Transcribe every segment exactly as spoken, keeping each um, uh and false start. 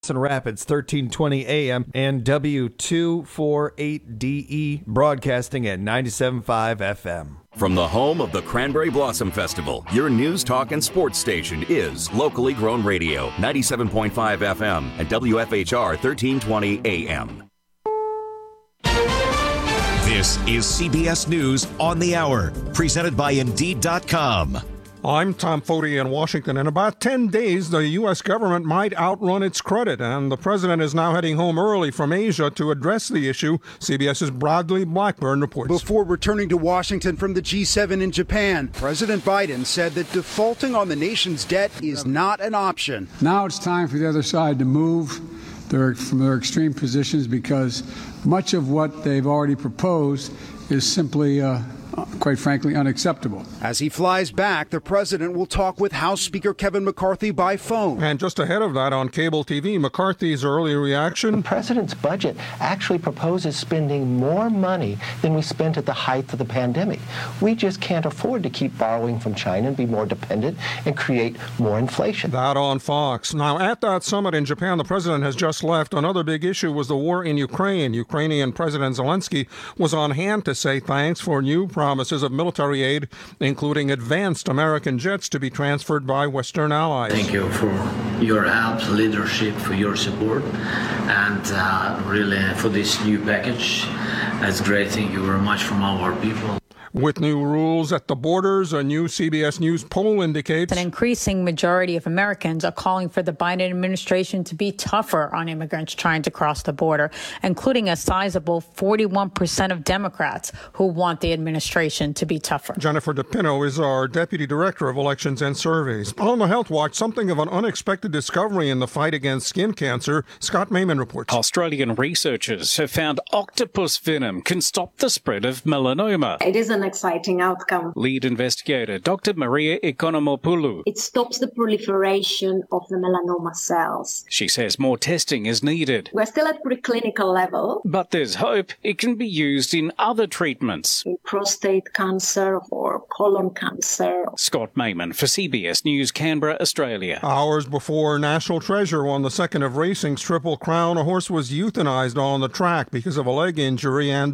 Dawson Rapids, thirteen twenty A M, and W two forty-eight D E, broadcasting at ninety-seven point five F M. From the home of the Cranberry Blossom Festival, your news, talk, and sports station is locally grown radio, ninety-seven point five F M and W F H R thirteen twenty A M. This is C B S News on the Hour, presented by Indeed dot com. I'm Tom Foti in Washington. In about ten days, the U S government might outrun its credit, and the president is now heading home early from Asia to address the issue. CBS's Bradley Blackburn reports. Before returning to Washington from the G seven in Japan, President Biden said that defaulting on the nation's debt is not an option. Now it's time for the other side to move their, from their extreme positions, because much of what they've already proposed is simply uh, quite frankly, unacceptable. As he flies back, the president will talk with House Speaker Kevin McCarthy by phone. And just ahead of that on cable T V, McCarthy's early reaction. The president's budget actually proposes spending more money than we spent at the height of the pandemic. We just can't afford to keep borrowing from China and be more dependent and create more inflation. That on Fox. Now, at that summit in Japan, the president has just left. Another big issue was the war in Ukraine. Ukrainian President Zelensky was on hand to say thanks for new promises of military aid, including advanced American jets to be transferred by Western allies. Thank you for your help, leadership, for your support, and uh, really for this new package. That's great. Thank you very much from all our people. With new rules at the borders, a new C B S News poll indicates an increasing majority of Americans are calling for the Biden administration to be tougher on immigrants trying to cross the border, including a sizable forty-one percent of Democrats who want the administration to be tougher. Jennifer DePino is our Deputy Director of Elections and Surveys. On the Health Watch, something of an unexpected discovery in the fight against skin cancer. Scott Mayman reports. Australian researchers have found octopus venom can stop the spread of melanoma. It is an exciting outcome. Lead investigator Doctor Maria Economopoulou. It stops the proliferation of the melanoma cells. She says more testing is needed. We're still at preclinical level. But there's hope it can be used in other treatments. In prostate cancer or colon cancer. Scott Mayman for C B S News, Canberra, Australia. Hours before National Treasure won the second of racing's Triple Crown, a horse was euthanized on the track because of a leg injury and...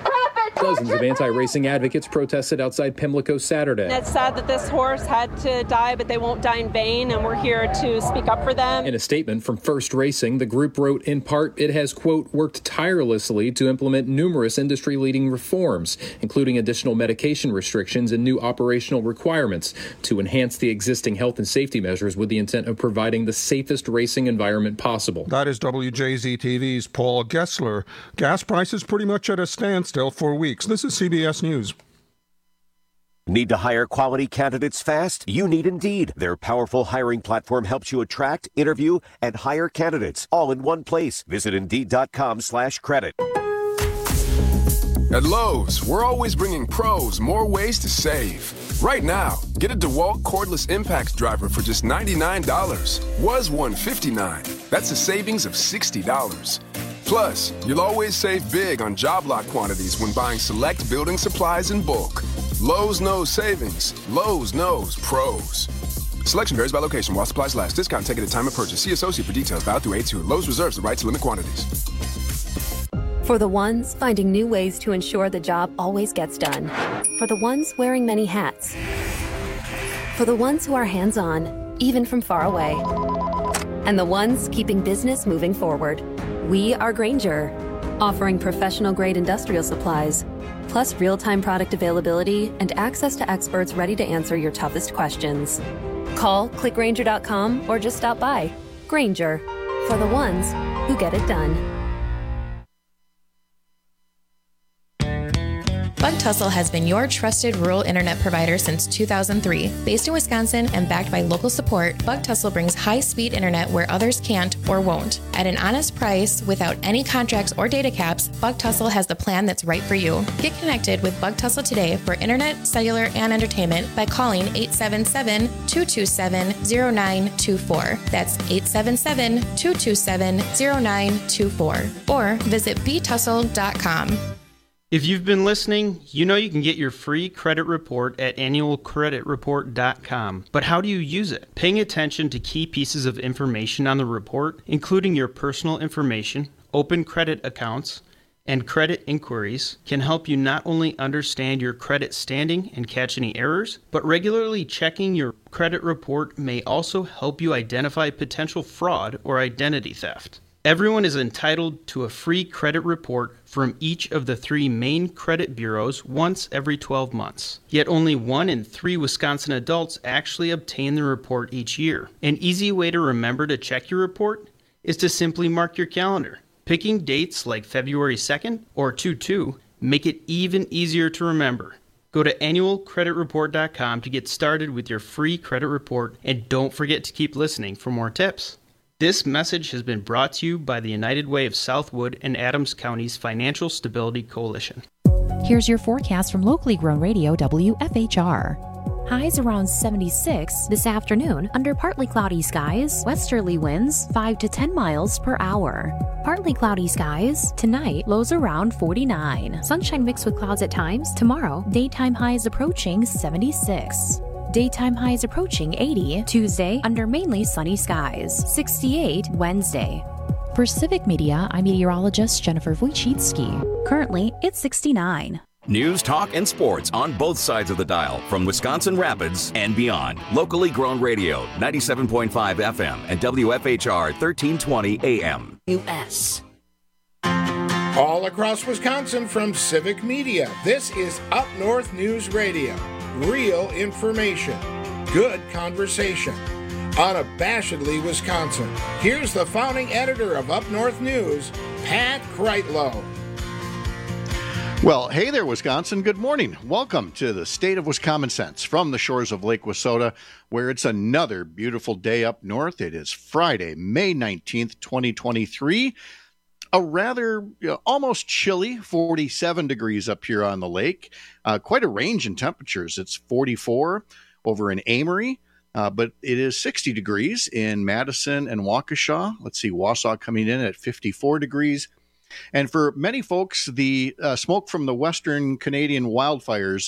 Dozens of anti-racing advocates protested outside Pimlico Saturday. It's sad that this horse had to die, but they won't die in vain, and we're here to speak up for them. In a statement from First Racing, the group wrote, in part, it has, quote, worked tirelessly to implement numerous industry-leading reforms, including additional medication restrictions and new operational requirements to enhance the existing health and safety measures with the intent of providing the safest racing environment possible. That is W J Z T V's Paul Gessler. Gas prices pretty much at a standstill for weeks. This is C B S News. Need to hire quality candidates fast? You need Indeed. Their powerful hiring platform helps you attract, interview, and hire candidates all in one place. Visit Indeed.com slash credit. At Lowe's, we're always bringing pros more ways to save. Right now, get a DeWalt cordless impact driver for just ninety-nine dollars. Was one hundred fifty-nine dollars. That's a savings of sixty dollars. Plus, you'll always save big on job lot quantities when buying select building supplies in bulk. Lowe's knows savings. Lowe's knows pros. Selection varies by location while supplies last. Discount taken at time of purchase. See associate for details. Valid through eight two. Lowe's reserves the right to limit quantities. For the ones finding new ways to ensure the job always gets done. For the ones wearing many hats. For the ones who are hands-on, even from far away. And the ones keeping business moving forward. We are Grainger, offering professional-grade industrial supplies, plus real-time product availability and access to experts ready to answer your toughest questions. Call, click Grainger dot com, or just stop by. Grainger, for the ones who get it done. Bug Tussle has been your trusted rural internet provider since two thousand three. Based in Wisconsin and backed by local support, Bug Tussle brings high-speed internet where others can't or won't. At an honest price, without any contracts or data caps, Bug Tussle has the plan that's right for you. Get connected with Bug Tussle today for internet, cellular, and entertainment by calling eight seven seven, two two seven, zero nine two four. That's eight seven seven, two two seven, zero nine two four. Or visit b tussle dot com. If you've been listening, you know you can get your free credit report at annual credit report dot com. But how do you use it? Paying attention to key pieces of information on the report, including your personal information, open credit accounts, and credit inquiries, can help you not only understand your credit standing and catch any errors, but regularly checking your credit report may also help you identify potential fraud or identity theft. Everyone is entitled to a free credit report from each of the three main credit bureaus once every twelve months. Yet only one in three Wisconsin adults actually obtain the report each year. An easy way to remember to check your report is to simply mark your calendar. Picking dates like February second or two two make it even easier to remember. Go to annual credit report dot com to get started with your free credit report, and don't forget to keep listening for more tips. This message has been brought to you by the United Way of Southwood and Adams County's Financial Stability Coalition. Here's your forecast from locally grown radio W F H R. Highs around seventy-six this afternoon under partly cloudy skies, westerly winds five to ten miles per hour. Partly cloudy skies tonight, lows around forty-nine. Sunshine mixed with clouds at times. Tomorrow, daytime highs approaching seventy-six. Daytime highs approaching eighty. Tuesday, under mainly sunny skies. sixty-eight Wednesday. For Civic Media, I'm meteorologist Jennifer Wojcicki. Currently, it's sixty-nine. News, talk, and sports on both sides of the dial from Wisconsin Rapids and beyond. Locally grown radio, ninety-seven point five F M and W F H R thirteen twenty A M. U S All across Wisconsin from Civic Media, this is Up North News Radio. Real information, good conversation. Unabashedly Wisconsin. Here's the founding editor of Up North News, Pat Kreitlow. Well, hey there, Wisconsin. Good morning. Welcome to the state of Wisconsin Sense from the shores of Lake Wissota, where it's another beautiful day up north. It is Friday, May nineteenth, twenty twenty-three. A rather you know, almost chilly forty-seven degrees up here on the lake. Uh, quite a range in temperatures. It's forty-four over in Amory, uh, but it is sixty degrees in Madison and Waukesha. Let's see, Wausau coming in at fifty-four degrees. And for many folks, the uh, smoke from the Western Canadian wildfires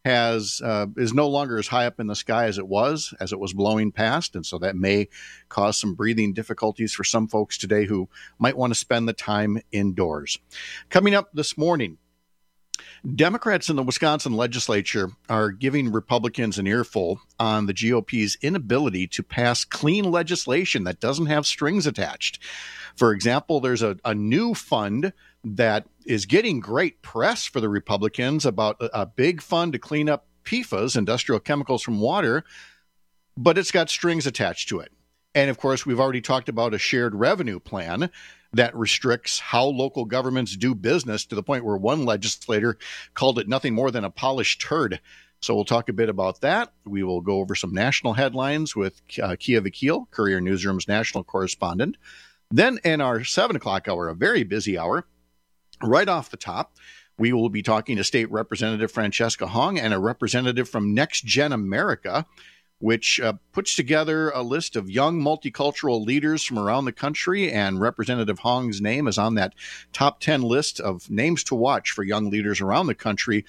has uh, is no longer as high up in the sky as it was, as it was blowing past. And so that may cause some breathing difficulties for some folks today who might want to spend the time indoors. Coming up this morning, Democrats in the Wisconsin legislature are giving Republicans an earful on the G O P's inability to pass clean legislation that doesn't have strings attached. For example, there's a, a new fund that is getting great press for the Republicans about a, a big fund to clean up P F A S, industrial chemicals from water, but it's got strings attached to it. And of course, we've already talked about a shared revenue plan that restricts how local governments do business to the point where one legislator called it nothing more than a polished turd. So we'll talk a bit about that. We will go over some national headlines with uh, Kia Vakil, Courier Newsroom's national correspondent. Then in our seven o'clock hour, a very busy hour, right off the top, we will be talking to State Representative Francesca Hong and a representative from Next Gen America, which uh, puts together a list of young multicultural leaders from around the country, and Representative Hong's name is on that top ten list of names to watch for young leaders around the country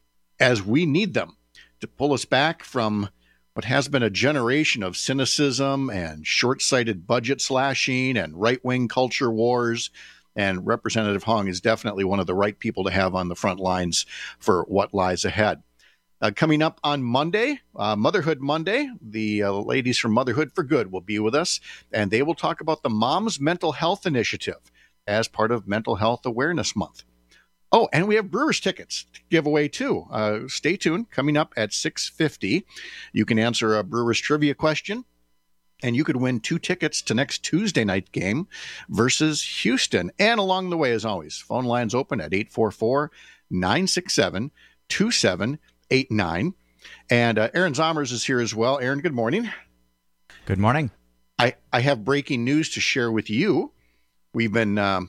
as we need them to pull us back from what has been a generation of cynicism and short-sighted budget slashing and right-wing culture wars. And Representative Hong is definitely one of the right people to have on the front lines for what lies ahead. Uh, coming up on Monday, uh, Motherhood Monday, the uh, ladies from Motherhood for Good will be with us, and they will talk about the Mom's Mental Health Initiative as part of Mental Health Awareness Month. Oh, and we have Brewers tickets to give away, too. Uh, stay tuned. Coming up at six fifty, you can answer a Brewers trivia question, and you could win two tickets to next Tuesday night game versus Houston. And along the way, as always, phone lines open at eight four four, nine six seven, two seven eight nine. And uh, Aaron Zomers is here as well. Aaron, good morning. Good morning. I, I have breaking news to share with you. We've been um,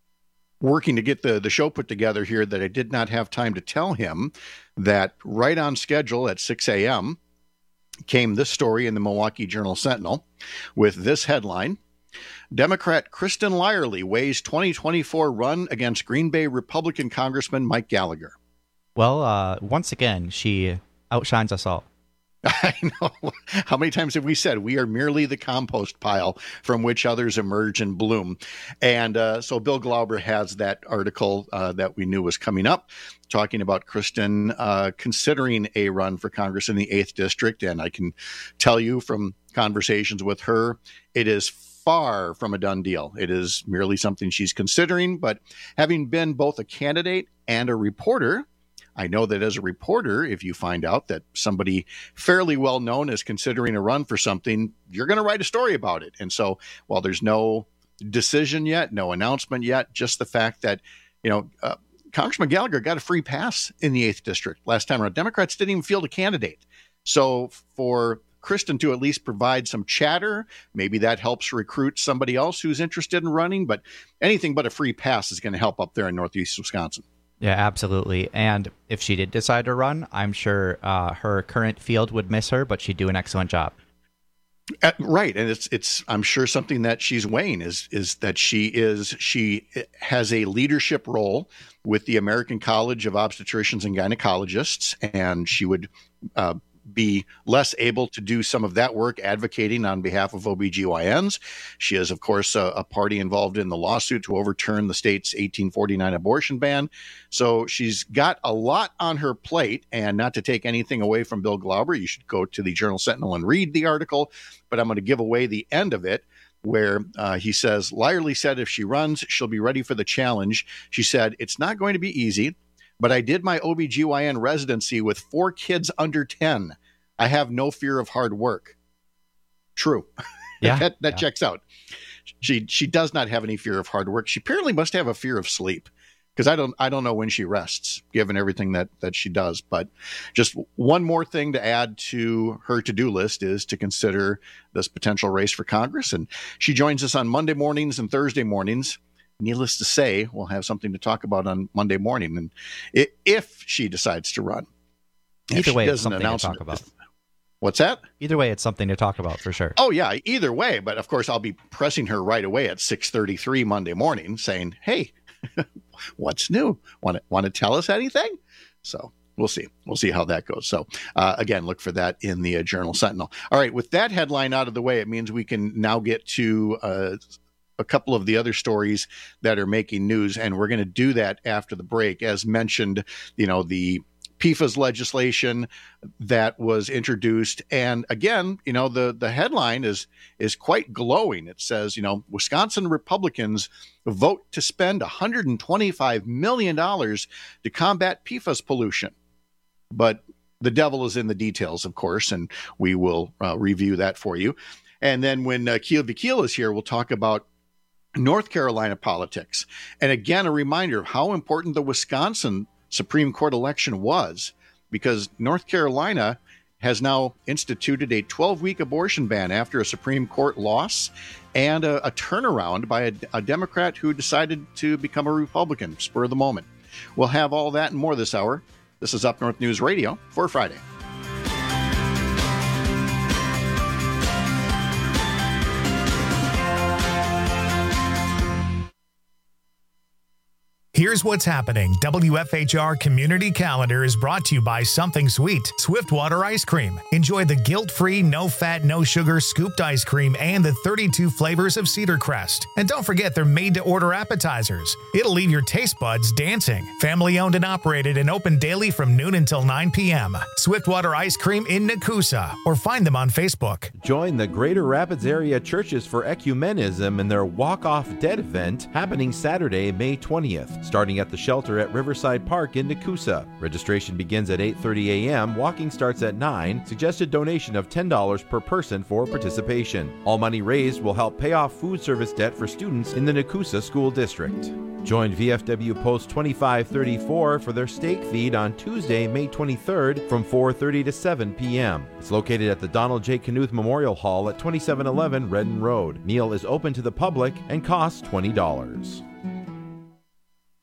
working to get the, the show put together here that I did not have time to tell him that right on schedule at six a.m. came this story in the Milwaukee Journal Sentinel with this headline: Democrat Kristen Lyerly weighs twenty twenty-four run against Green Bay Republican Congressman Mike Gallagher. Well, uh, once again, she outshines us all. I know. How many times have we said we are merely the compost pile from which others emerge and bloom? And uh, so Bill Glauber has that article uh, that we knew was coming up, talking about Kristen uh, considering a run for Congress in the eighth District. And I can tell you from conversations with her, it is far from a done deal. It is merely something she's considering. But having been both a candidate and a reporter, I know that as a reporter, if you find out that somebody fairly well known is considering a run for something, you're going to write a story about it. And so while there's no decision yet, no announcement yet, just the fact that, you know, uh, Congressman Gallagher got a free pass in the eighth District last time around. Democrats didn't even field a candidate. So for Kristen to at least provide some chatter, maybe that helps recruit somebody else who's interested in running. But anything but a free pass is going to help up there in Northeast Wisconsin. Yeah, absolutely. And if she did decide to run, I'm sure uh, her current field would miss her, but she'd do an excellent job. Uh, right. And it's, it's, I'm sure something that she's weighing is, is that she is, she has a leadership role with the American College of Obstetricians and Gynecologists, and she would uh, be less able to do some of that work advocating on behalf of O B G Y Ns. She is, of course, a, a party involved in the lawsuit to overturn the state's eighteen forty-nine abortion ban. So she's got a lot on her plate, and not to take anything away from Bill Glauber, you should go to the Journal Sentinel and read the article, but I'm going to give away the end of it, where uh, he says, Lyerly said if she runs, she'll be ready for the challenge. She said, it's not going to be easy, but I did my O B G Y N residency with four kids under ten. I have no fear of hard work. True. Yeah, that that yeah. checks out. She she does not have any fear of hard work. She apparently must have a fear of sleep, because I don't I don't know when she rests, given everything that that she does. But just one more thing to add to her to-do list is to consider this potential race for Congress. And she joins us on Monday mornings and Thursday mornings. Needless to say, we'll have something to talk about on Monday morning, and it, if she decides to run. Either way, it's something to talk about. What's that? Either way, it's something to talk about for sure. Oh, yeah, either way. But, of course, I'll be pressing her right away at six thirty-three Monday morning saying, hey, what's new? Want to want to tell us anything? So we'll see. We'll see how that goes. So, uh, again, look for that in the uh, Journal Sentinel. All right, with that headline out of the way, it means we can now get to uh, a couple of the other stories that are making news, and we're going to do that after the break. As mentioned, you know, the P F A S legislation that was introduced. And again, you know, the, the headline is is quite glowing. It says, you know, Wisconsin Republicans vote to spend one hundred twenty-five million dollars to combat P F A S pollution. But the devil is in the details, of course, and we will uh, review that for you. And then when uh, Keel Vakil is here, we'll talk about North Carolina politics. And again, a reminder of how important the Wisconsin Supreme Court election was, because North Carolina has now instituted a twelve-week abortion ban after a Supreme Court loss and a, a turnaround by a, a Democrat who decided to become a Republican, spur of the moment. We'll have all that and more this hour. This is Up North News Radio for Friday. Here's what's happening. W F H R Community Calendar is brought to you by Something Sweet, Swiftwater Ice Cream. Enjoy the guilt-free, no-fat, no-sugar scooped ice cream and the thirty-two flavors of Cedar Crest. And don't forget they're made-to-order appetizers. It'll leave your taste buds dancing. Family-owned and operated and open daily from noon until nine p.m. Swiftwater Ice Cream in Nakusa, or find them on Facebook. Join the Greater Rapids Area Churches for Ecumenism in their Walk-Off Dead event happening Saturday, May twentieth. Starting at the shelter at Riverside Park in Nakusa. Registration begins at eight thirty a.m., walking starts at nine, suggested donation of ten dollars per person for participation. All money raised will help pay off food service debt for students in the Nakusa School District. Join V F W Post twenty-five thirty-four for their steak feed on Tuesday, May twenty-third from four thirty to seven p.m. It's located at the Donald J. Knuth Memorial Hall at twenty-seven eleven Redden Road. Meal is open to the public and costs twenty dollars. With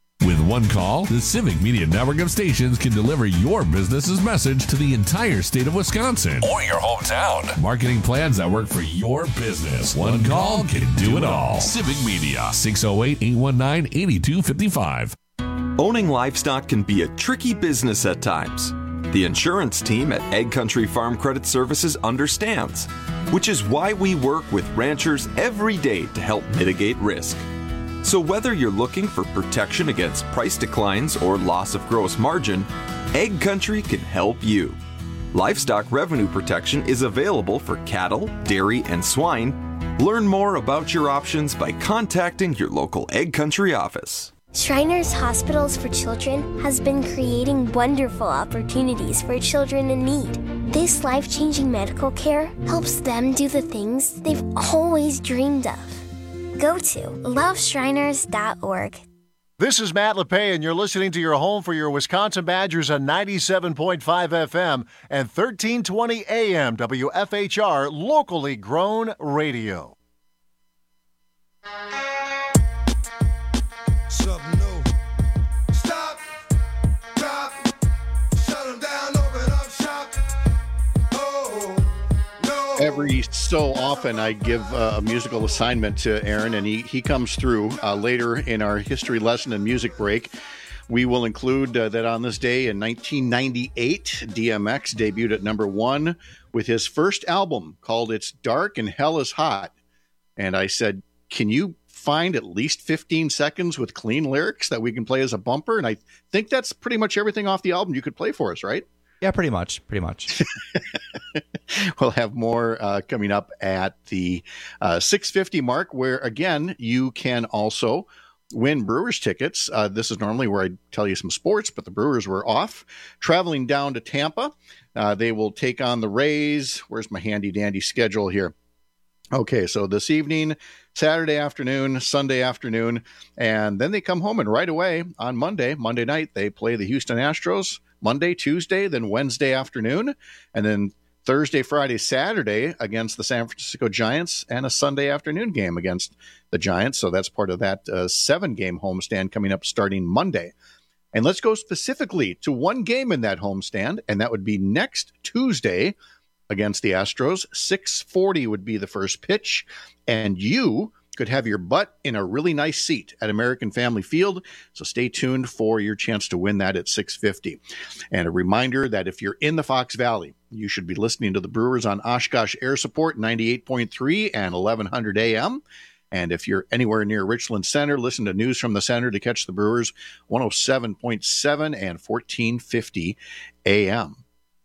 one call, the Civic Media network of stations can deliver your business's message to the entire state of Wisconsin or your hometown. Marketing plans that work for your business. One call can do it all. Civic Media, six oh eight, eight one nine, eight two five five. Owning livestock can be a tricky business at times. The insurance team at Ag Country Farm Credit Services understands, which is why we work with ranchers every day to help mitigate risk. So whether you're looking for protection against price declines or loss of gross margin, Ag Country can help you. Livestock revenue protection is available for cattle, dairy, and swine. Learn more about your options by contacting your local Ag Country office. Shriners Hospitals for Children has been creating wonderful opportunities for children in need. This life-changing medical care helps them do the things they've always dreamed of. Go to love shriners dot org. This is Matt LePay, and you're listening to your home for your Wisconsin Badgers on ninety-seven point five F M and thirteen twenty A M W F H R, locally grown radio. Something new. Stop, drop, shut them down, open up shop. Oh, no. Every so often, I give uh, a musical assignment to Aaron, and he, he comes through uh, later in our history lesson and music break. We will include uh, that on this day in nineteen ninety-eight, D M X debuted at number one with his first album called It's Dark and Hell is Hot. And I said, can you find at least fifteen seconds with clean lyrics that we can play as a bumper? And I think that's pretty much everything off the album you could play for us, right? Yeah, pretty much. Pretty much. We'll have more uh, coming up at the uh, six fifty mark, where, again, you can also win Brewers tickets. Uh, this is normally where I tell you some sports, but the Brewers were off. Traveling down to Tampa, uh, they will take on the Rays. Where's my handy-dandy schedule here? Okay, so this evening, Saturday afternoon, Sunday afternoon, and then they come home, and right away on Monday, Monday night, they play the Houston Astros. Monday, Tuesday, then Wednesday afternoon, and then Thursday, Friday, Saturday against the San Francisco Giants, and a Sunday afternoon game against the Giants. So that's part of that uh, seven-game homestand coming up starting Monday. And let's go specifically to one game in that homestand, and that would be next Tuesday against the Astros. six forty would be the first pitch, and you could have your butt in a really nice seat at American Family Field. So stay tuned for your chance to win that at six fifty. And a reminder that if you're in the Fox Valley, you should be listening to the Brewers on Oshkosh Air Support ninety-eight point three and eleven hundred A M. And if you're anywhere near Richland Center, listen to News from the Center to catch the Brewers one oh seven point seven and fourteen fifty A M.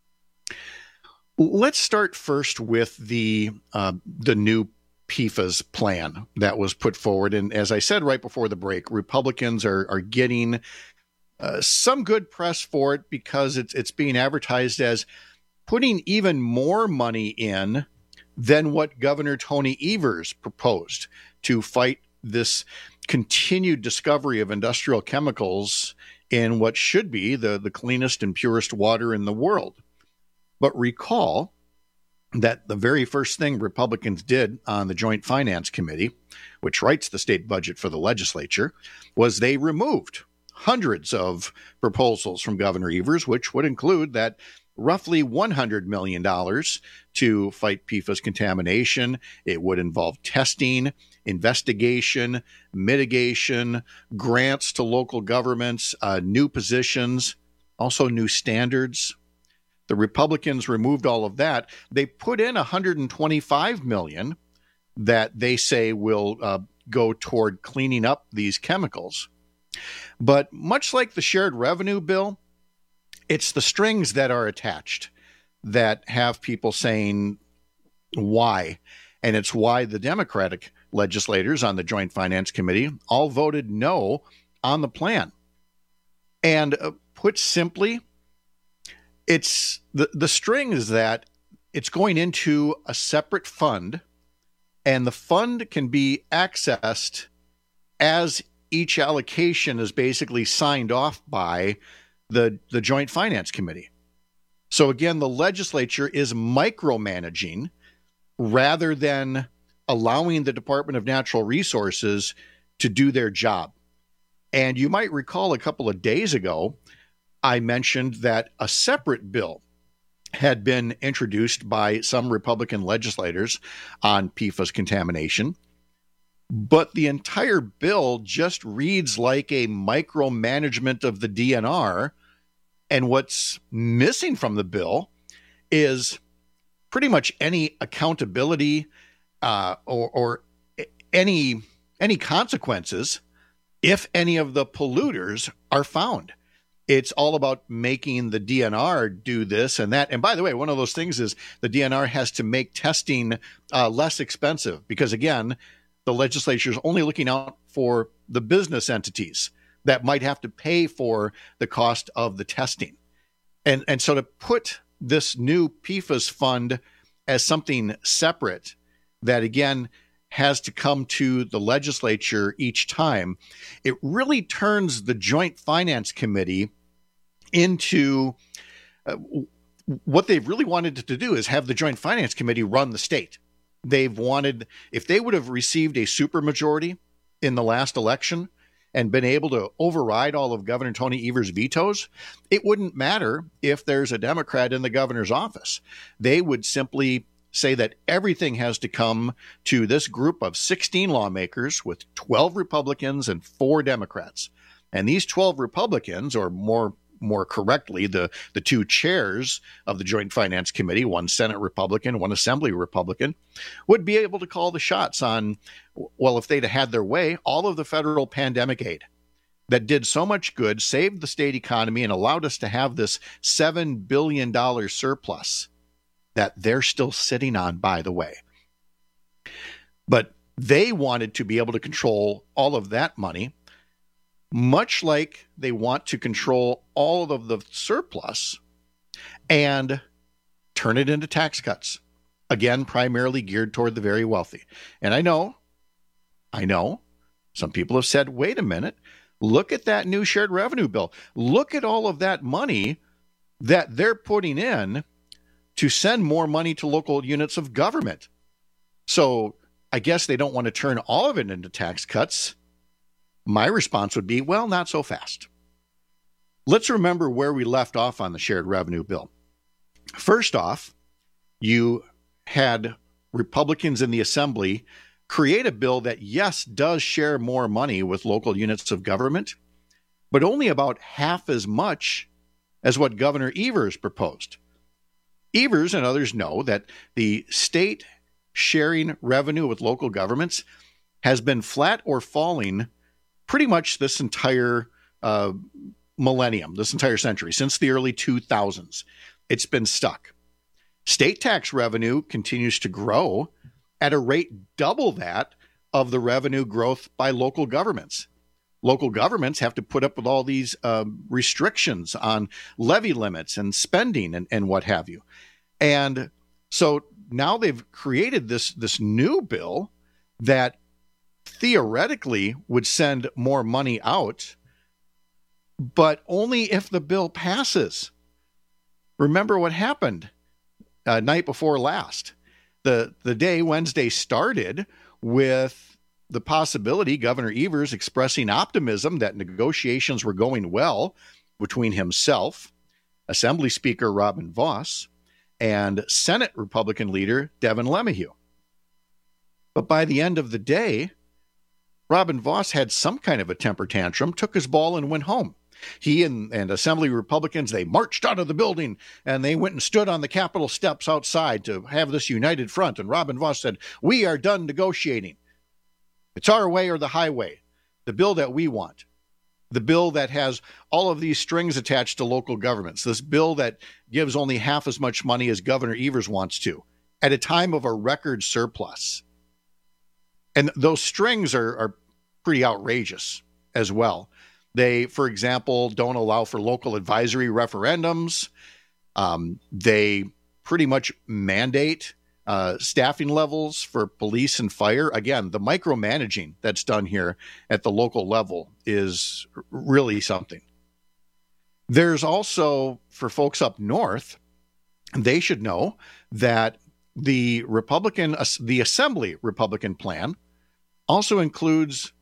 Let's start first with the uh, the new P F A S plan that was put forward. And as I said right before the break, Republicans are are getting uh, some good press for it because it's it's being advertised as putting even more money in than what Governor Tony Evers proposed to fight this continued discovery of industrial chemicals in what should be the, the cleanest and purest water in the world. But recall that the very first thing Republicans did on the Joint Finance Committee, which writes the state budget for the legislature, was they removed hundreds of proposals from Governor Evers, which would include that roughly one hundred million dollars to fight P F A S contamination. It would involve testing, investigation, mitigation, grants to local governments, uh, new positions, also new standards. The Republicans removed all of that. They put in one hundred twenty-five million dollars that they say will uh, go toward cleaning up these chemicals. But much like the shared revenue bill, it's the strings that are attached that have people saying why. And it's why the Democratic legislators on the Joint Finance Committee all voted no on the plan. And uh, put simply, it's the, the string is that it's going into a separate fund, and the fund can be accessed as each allocation is basically signed off by the, the Joint Finance Committee. So again, the legislature is micromanaging rather than allowing the Department of Natural Resources to do their job. And you might recall a couple of days ago, I mentioned that a separate bill had been introduced by some Republican legislators on P F A S contamination. But the entire bill just reads like a micromanagement of the D N R. And what's missing from the bill is pretty much any accountability uh, or, or any any consequences if any of the polluters are found. It's all about making the D N R do this and that. And by the way, one of those things is the D N R has to make testing uh, less expensive because, again, the legislature is only looking out for the business entities that might have to pay for the cost of the testing. And, and so to put this new P F A S fund as something separate that, again, has to come to the legislature each time, it really turns the Joint Finance Committee into uh, what they've really wanted to do is have the Joint Finance Committee run the state. They've wanted, if they would have received a supermajority in the last election and been able to override all of Governor Tony Evers' vetoes, it wouldn't matter if there's a Democrat in the governor's office. They would simply say that everything has to come to this group of sixteen lawmakers with twelve Republicans and four Democrats. And these twelve Republicans, or more more correctly, the, the two chairs of the Joint Finance Committee, one Senate Republican, one Assembly Republican, would be able to call the shots on, well, if they'd had their way, all of the federal pandemic aid that did so much good, saved the state economy, and allowed us to have this seven billion dollars surplus that they're still sitting on, by the way. But they wanted to be able to control all of that money, much like they want to control all of the surplus and turn it into tax cuts. Again, primarily geared toward the very wealthy. And I know, I know, some people have said, wait a minute, look at that new shared revenue bill. Look at all of that money that they're putting in to send more money to local units of government. So I guess they don't want to turn all of it into tax cuts. My response would be, well, not so fast. Let's remember where we left off on the shared revenue bill. First off, you had Republicans in the Assembly create a bill that, yes, does share more money with local units of government, but only about half as much as what Governor Evers proposed. Evers and others know that the state sharing revenue with local governments has been flat or falling pretty much this entire uh, millennium, this entire century, since the early two thousands. It's been stuck. State tax revenue continues to grow at a rate double that of the revenue growth by local governments. Local governments have to put up with all these uh, restrictions on levy limits and spending and, and what have you. And so now they've created this, this new bill that theoretically would send more money out, but only if the bill passes. Remember what happened uh, night before last. The, the day Wednesday started with the possibility, Governor Evers expressing optimism that negotiations were going well between himself, Assembly Speaker Robin Vos, and Senate Republican leader Devin LeMahieu. But by the end of the day, Robin Vos had some kind of a temper tantrum, took his ball and went home. He and, and Assembly Republicans, they marched out of the building and they went and stood on the Capitol steps outside to have this united front. And Robin Vos said, "We are done negotiating. It's our way or the highway, the bill that we want, the bill that has all of these strings attached to local governments, this bill that gives only half as much money as Governor Evers wants to, at a time of a record surplus." And those strings are, are pretty outrageous as well. They, for example, don't allow for local advisory referendums. Um, they pretty much mandate uh, staffing levels for police and fire. Again, the micromanaging that's done here at the local level is really something. There's also, for folks up north, they should know that the Republican, the Assembly Republican plan also includes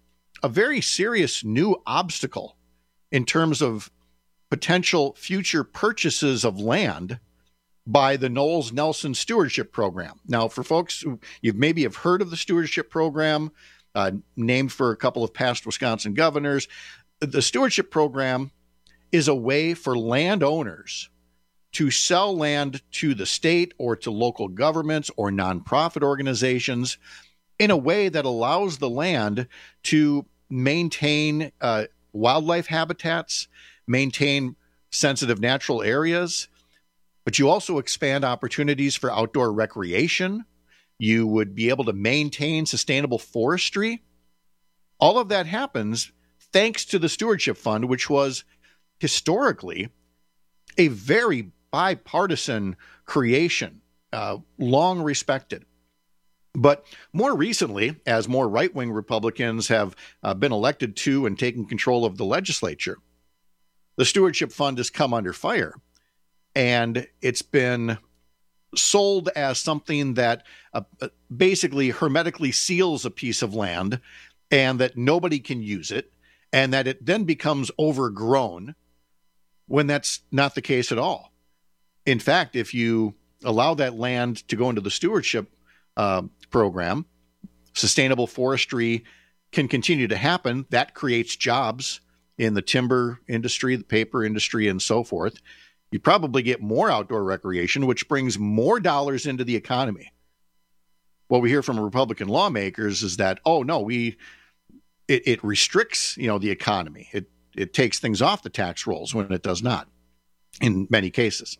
a very serious new obstacle in terms of potential future purchases of land by the Knowles Nelson Stewardship Program. Now, for folks who you maybe have heard of the Stewardship Program, uh, named for a couple of past Wisconsin governors, the Stewardship Program is a way for landowners to sell land to the state or to local governments or nonprofit organizations in a way that allows the land to maintain uh, wildlife habitats, maintain sensitive natural areas, but you also expand opportunities for outdoor recreation. You would be able to maintain sustainable forestry. All of that happens thanks to the Stewardship Fund, which was historically a very bipartisan creation, uh, long respected. But more recently, as more right-wing Republicans have uh, been elected to and taken control of the legislature, the Stewardship Fund has come under fire. And it's been sold as something that uh, basically hermetically seals a piece of land and that nobody can use it, and that it then becomes overgrown when that's not the case at all. In fact, if you allow that land to go into the stewardship uh, program, sustainable forestry can continue to happen. That creates jobs in the timber industry, the paper industry, and so forth. You probably get more outdoor recreation, which brings more dollars into the economy. What we hear from Republican lawmakers is that, oh, no, we it, it restricts, you know, the economy. It it takes things off the tax rolls when it does not, in many cases.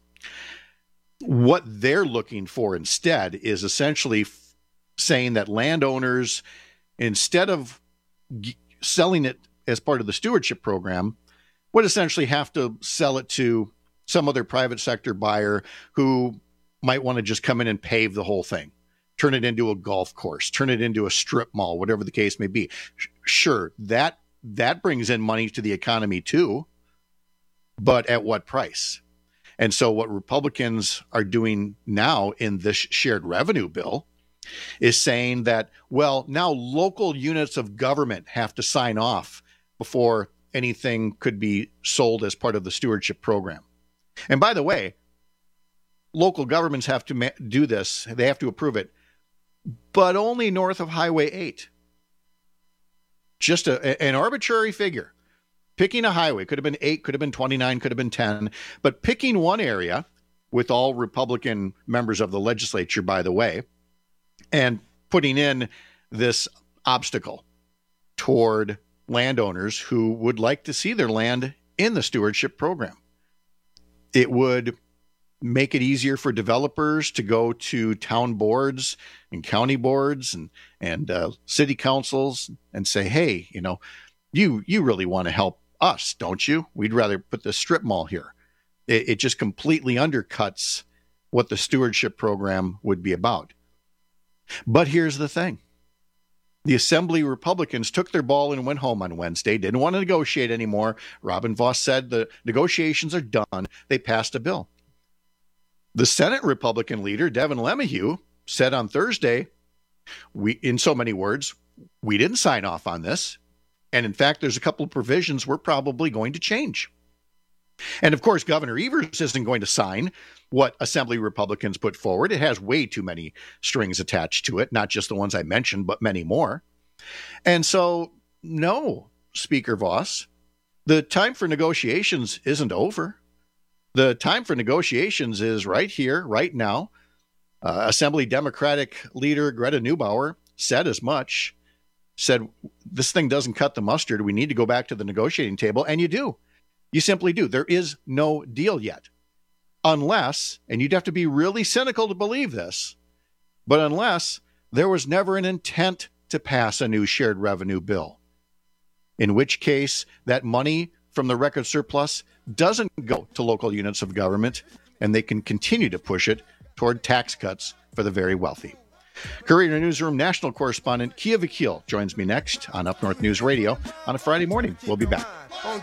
What they're looking for instead is essentially f- saying that landowners, instead of g- selling it as part of the stewardship program, would essentially have to sell it to some other private sector buyer who might want to just come in and pave the whole thing, turn it into a golf course, turn it into a strip mall, whatever the case may be. Sure, that that brings in money to the economy too, but at what price? And so what Republicans are doing now in this shared revenue bill is saying that, well, now local units of government have to sign off before anything could be sold as part of the stewardship program. And by the way, local governments have to ma- do this. They have to approve it, but only north of Highway eight. Just a, an arbitrary figure. Picking a highway, could have been eight, could have been twenty-nine, could have been ten, but picking one area with all Republican members of the legislature, by the way, and putting in this obstacle toward landowners who would like to see their land in the stewardship program. It would make it easier for developers to go to town boards and county boards and, and uh, city councils and say, hey, you know, you you really want to help us, don't you? We'd rather put the strip mall here. It, it just completely undercuts what the stewardship program would be about. But here's the thing. The Assembly Republicans took their ball and went home on Wednesday, didn't want to negotiate anymore. Robin Vos said the negotiations are done. They passed a bill. The Senate Republican leader, Devin LeMahieu, said on Thursday, we, in so many words, we didn't sign off on this. And in fact, there's a couple of provisions we're probably going to change. And of course, Governor Evers isn't going to sign what Assembly Republicans put forward. It has way too many strings attached to it, not just the ones I mentioned, but many more. And so, no, Speaker Vos, the time for negotiations isn't over. The time for negotiations is right here, right now. Uh, Assembly Democratic leader Greta Neubauer said as much, said, this thing doesn't cut the mustard. We need to go back to the negotiating table. And you do. You simply do. There is no deal yet. Unless, and you'd have to be really cynical to believe this, but unless there was never an intent to pass a new shared revenue bill, in which case that money from the record surplus doesn't go to local units of government, and they can continue to push it toward tax cuts for the very wealthy. Courier Newsroom national correspondent Kia Vakil joins me next on Up North News Radio on a Friday morning. We'll be back.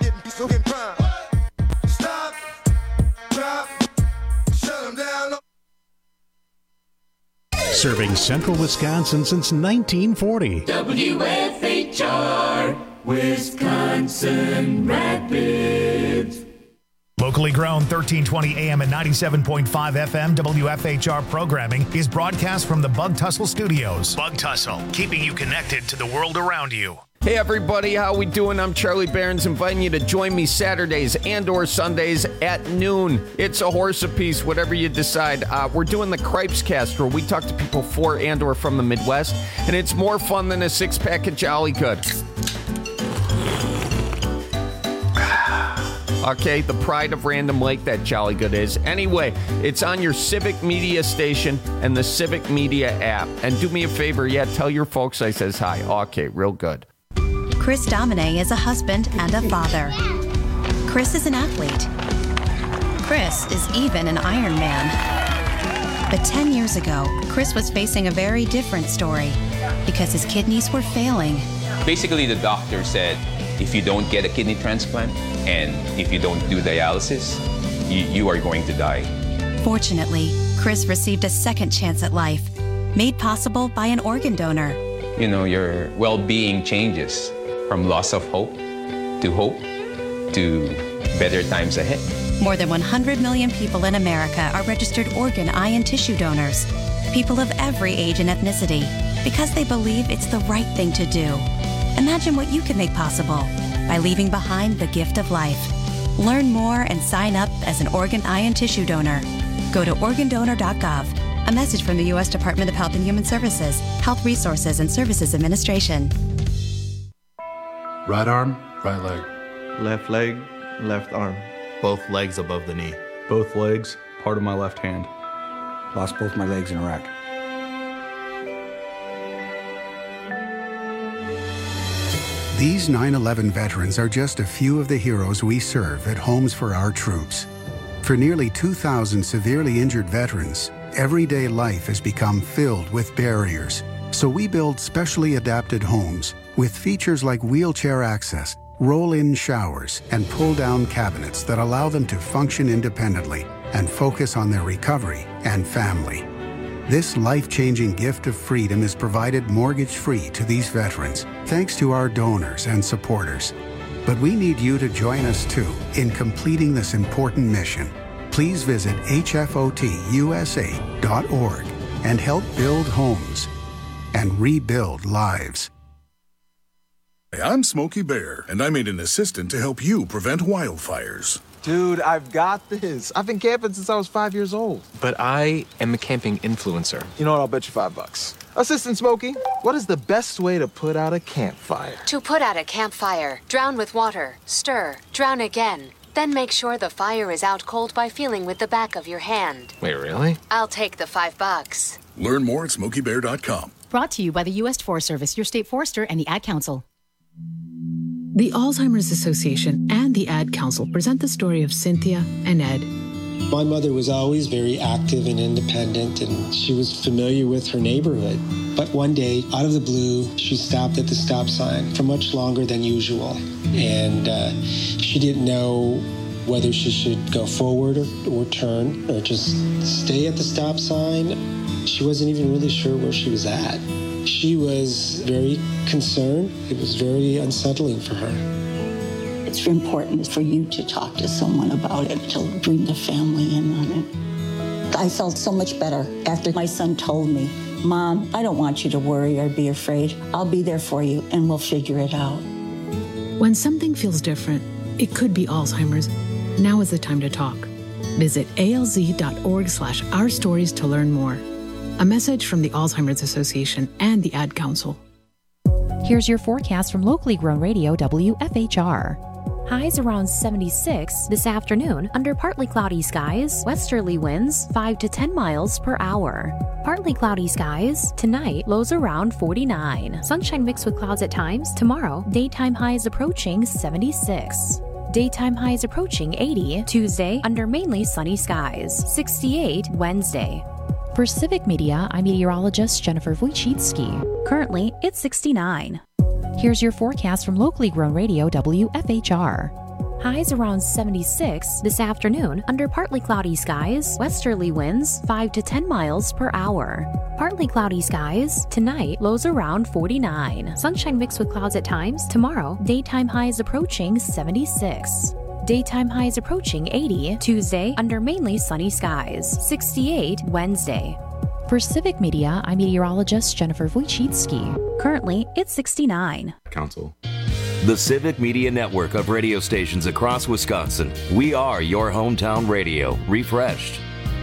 Stop, drop, shut them down. Serving central Wisconsin since nineteen forty. W F H R. Wisconsin Rapids. Locally grown, thirteen twenty A M and ninety-seven point five F M W F H R programming is broadcast from the Bug Tussle Studios. Bug Tussle, keeping you connected to the world around you. Hey everybody, how we doing? I'm Charlie Behrens, inviting you to join me Saturdays and or Sundays at noon. It's a horse apiece, whatever you decide. Uh, we're doing the Cripes Cast, where we talk to people for and or from the Midwest, and it's more fun than a six-pack of Jolly Good. Okay, the pride of Random Lake, that Jolly Good is. Anyway, it's on your Civic Media station and the Civic Media app. And do me a favor, yeah, tell your folks I says hi. Okay, real good. Chris Domine is a husband and a father. Chris is an athlete. Chris is even an Iron Man. But ten years ago, Chris was facing a very different story because his kidneys were failing. Basically, the doctor said, if you don't get a kidney transplant and if you don't do dialysis, you, you are going to die. Fortunately, Chris received a second chance at life, made possible by an organ donor. You know, your well-being changes from loss of hope to hope to better times ahead. More than one hundred million people in America are registered organ, eye, and tissue donors. People of every age and ethnicity, because they believe it's the right thing to do. Imagine what you can make possible by leaving behind the gift of life. Learn more and sign up as an organ, eye, and tissue donor. Go to organ donor dot gov. A message from the U S Department of Health and Human Services, Health Resources and Services Administration. Right arm, right leg. Left leg, left arm. Both legs above the knee. Both legs, part of my left hand. Lost both my legs in Iraq. These nine eleven veterans are just a few of the heroes we serve at Homes for Our Troops. For nearly two thousand severely injured veterans, everyday life has become filled with barriers. So we build specially adapted homes with features like wheelchair access, roll-in showers, and pull-down cabinets that allow them to function independently and focus on their recovery and family. This life-changing gift of freedom is provided mortgage-free to these veterans, thanks to our donors and supporters. But we need you to join us too in completing this important mission. Please visit H F O T U S A dot org and help build homes and rebuild lives. Hey, I'm Smokey Bear, and I made an assistant to help you prevent wildfires. Dude, I've got this. I've been camping since I was five years old. But I am a camping influencer. You know what? I'll bet you five bucks. Assistant Smokey, what is the best way to put out a campfire? To put out a campfire, drown with water, stir, drown again. Then make sure the fire is out cold by feeling with the back of your hand. Wait, really? I'll take the five bucks. Learn more at smokey bear dot com. Brought to you by the U S Forest Service, your state forester, and the Ad Council. The Alzheimer's Association and the Ad Council present the story of Cynthia and Ed. My mother was always very active and independent, and she was familiar with her neighborhood. But one day, out of the blue, she stopped at the stop sign for much longer than usual. And uh, she didn't know whether she should go forward or, or turn or just stay at the stop sign. She wasn't even really sure where she was at. She was very concerned. It was very unsettling for her. It's important for you to talk to someone about it, to bring the family in on it. I felt so much better after my son told me, Mom, I don't want you to worry or be afraid. I'll be there for you and we'll figure it out. When something feels different, it could be Alzheimer's. Now is the time to talk. Visit A L Z dot org slash our stories to learn more. A message from the Alzheimer's Association and the Ad Council. Here's your forecast from locally grown radio W F H R. Highs around seventy-six this afternoon under partly cloudy skies, westerly winds five to ten miles per hour. Partly cloudy skies tonight, lows around forty-nine. Sunshine mixed with clouds at times. Tomorrow, daytime highs approaching seventy-six. Daytime highs approaching eighty. Tuesday, under mainly sunny skies. sixty-eight Wednesday. For Civic Media, I'm meteorologist Jennifer Wojcicki. Currently, it's sixty-nine. Here's your forecast from locally grown radio W F H R. Highs around seventy-six this afternoon under partly cloudy skies, westerly winds five to ten miles per hour. Partly cloudy skies. Tonight, lows around forty-nine. Sunshine mixed with clouds at times. Tomorrow, daytime highs approaching seventy-six. Daytime highs approaching eighty. Tuesday, under mainly sunny skies. sixty-eight Wednesday. For Civic Media, I'm meteorologist Jennifer Wojcicki. Currently, it's sixty-nine. Council. The Civic Media Network of radio stations across Wisconsin. We are your hometown radio, refreshed.